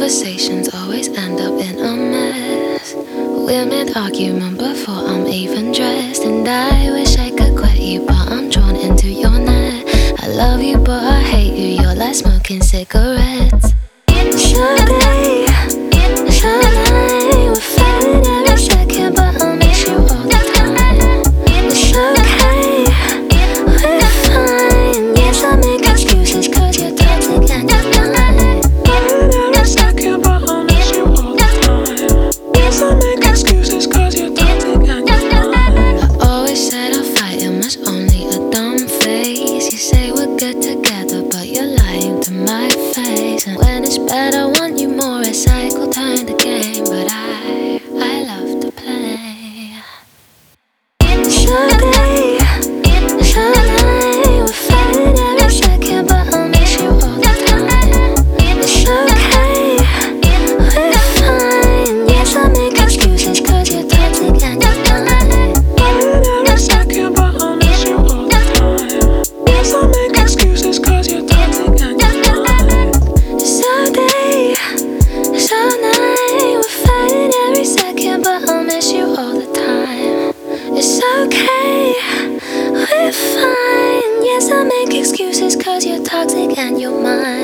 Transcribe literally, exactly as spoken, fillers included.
conversations always end up in a mess. We're mid-argument before I'm even dressed, and I wish I could quit you, but I'm drawn into your net. I love you, but I hate you. You're like smoking cigarettes. Someday, someday we're fighting every second, but I miss you all the time. It's okay, we're fine. Yes, I make excuses 'cause you're toxic and you're fine. Every second, but I miss you all the time. Yes, I make excuses 'cause you're toxic and you're fine. I always said our fighting was only a dumb phase. You say we're good together, but you're lying to my face. And when it's bad, I want you more. Recycle kind of game, but I, I love to play. Someday, someday we're fighting every second, but I miss you all the time. It's okay, we're fine. Yes, I make excuses 'cause you're toxic and you're fine. Every second, but I miss you all the time. Yes, I make excuses 'cause you're toxic and you're fine. Someday, someday we're fighting every second, but I miss you all the time. It's okay, we're fine. Yes, I make excuses 'cause you're toxic and you're mine.